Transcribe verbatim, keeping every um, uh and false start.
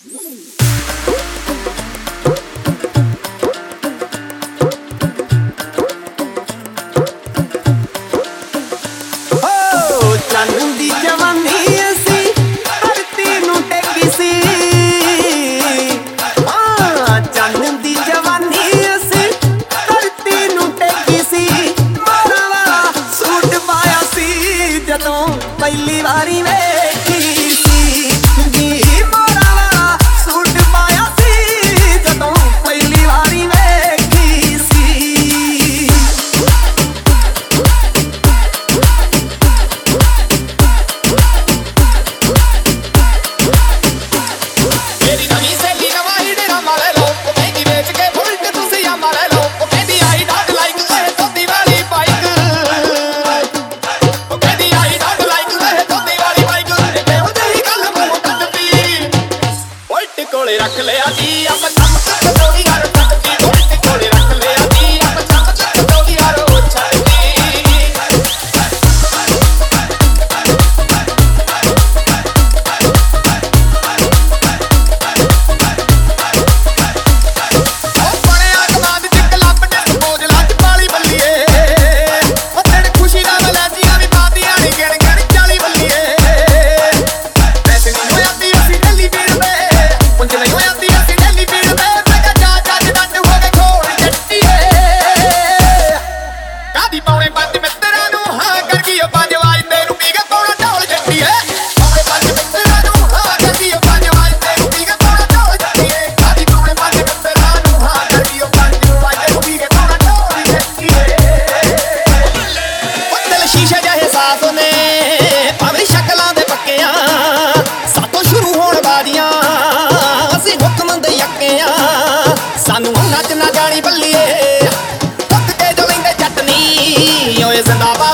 ਪਹਿਲੀ ਵਾਰੀ ਵੇਖੀ ਸੀ ਨੀ ਮੋਰਾਂ ਵਾਲਾ ਸੂਟ ਪਾਇਆ ਸੀ ਜਦੋਂ ਪਹਿਲੀ ਵਾਰੀ ਵੇਖੀ ਸੀ। ਮੇਰੀ ਨਵੀਂ ਸਹੇਲੀ ਨਵਾਂ ਹੀ ਡਰਾਮਾ ਲੈ ਲਓ, ਉਹ ਕਹਿੰਦੀ ਵੇਚ ਕੇ ਬੁਲਟ ਤੁਸੀਂ ਆਮਾ ਲੈ ਲਓ, ਉਹ ਕਹਿੰਦੀ ਆਈ ਡੋਂਟ ਲਾਈਕ ਇਹ ਧੋਤੀ ਵਾਲੀ ਬਾਈਕ, ਉਹ ਕਹਿੰਦੀ ਆਈ ਡੋਂਟ ਕੋਲੇ ਰੱਖ ਲਿਆ ਜੀ ਆਪਾਂ ਕੰਮ ਤੇ ਦੋਗੀ ਯਾਰ ਛੱਡਦੀ, ਬੁਲਟ ਕੋਲੇ ਰੱਖ ਲਿਆ ਜੀ ਆਪਾਂ ਕੰਮ ਤੇ ਦੋਗੀ ਯਾਰ ਉਹ ਛੱਡਦੀ। ਉਹ ਬਣਿਆ ਕਮਾਂਡ ਚ ਕਲੱਬ ਨੇ ਸਪੋਜ ਲੱਜ ਪਾਲੀ ਬੱਲੀਏ, ਉਹ ਤੇਰੇ ਖੁਸ਼ੀ ਦਾ ਮਲਾਜੀਆਂ ਵੀ ਪਾਦੀਆਂ ਨੀ ਗਿਣ ਗਿਣ ਚਾਲੀ ਬੱਲੀਏ, ਵੈਸੇ ਨਹੀਂ ਹੋਇਆ ਤੀ ਅਸੀਂ ਦਿੱਲੀ ਵੀਰ ਦੇ ਪੁੰਜ ਨਹੀਂ ਹੋਇਆ ਤੀ ਅਸੀਂ ਦਿੱਲੀ ਵੀਰ ਦੇ, ਮੈਂ ਕਿਹਾ ਜਾ ਜੱਜ ਡੱਟ ਹੋ ਕੇ ਖੋਲ ਜੱਟੀਏ, ਕਾਦੀ ਪਾਉਣੇ ਪੰਜ ਮਿੱਤਰਾਂ ਨੂੰ ਹਾਂ ਕਰ ਗਈ ਉਹ ਪੰਜ ਵਾਜ ਤੈਨੂੰ ਪੀ ਕੇ ਪਾਉਣਾ ਢੋਲ ਜੱਟੀਏ, ਪਾਉਣੇ ਪੰਜ ਮਿੱਤਰਾਂ ਨੂੰ ਹਾਂ ਕਰ ਗਈ ਉਹ ਪੰਜ ਵਾਜ ਤੈਨੂੰ ਪੀ ਕੇ ਪਾਉਣਾ ਢੋਲ ਜੱਟੀਏ, ਕਾਦੀ ਪਾਉਣੇ ਪੰਜ ਮਿੱਤਰਾਂ ਨੂੰ ਹਾਂ ਕਰ ਗਈ ਉਹ ਪੰਜ ਵਾਜ ਤੈਨੂੰ ਪੀ ਕੇ ਪਾਉਣਾ ਢੋਲ ਜੱਟੀਏ। ਉਹ ਦਿਲ ਸ਼ੀਸ਼ੇ ਜਿਹੇ ਸਾਫ਼ ਨੇ ਭਾਵੇਂ ਸ਼ਕਲਾਂ ਦੇ ਪੱਕਿਆਂ, ਸਾਤੋਂ ਸ਼ੁਰੂ ਹੋਣ ਬਾਜ਼ੀਆਂ ਅਸੀਂ ਹੁਕਮ ਦੇ ਯੱਕਿਆਂ, ਸਾਨੂੰ ਨੱਚ ਨਾ ਜਾਣੀ ਬੱਲੀਏ, ਟੁੱਟ ਕੇ ਜੋ ਲੈਂਦੇ ਚਟਨੀ ਓਏ ਜ਼ਿੰਦਾਬਾਦ।